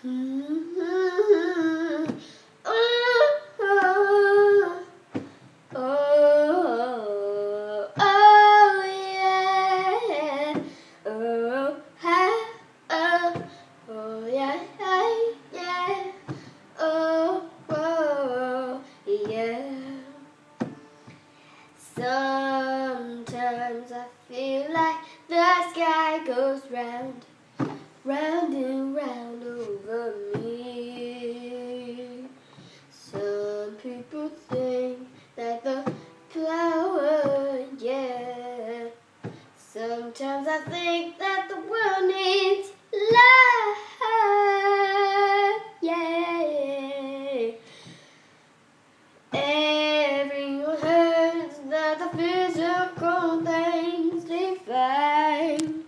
Oh, oh, oh, oh, yeah. Oh, ha, oh, yeah, yeah. Oh, oh, yeah. Sometimes I feel like the sky goes round, round and round over me. Some people think that the flower, yeah. Sometimes I think that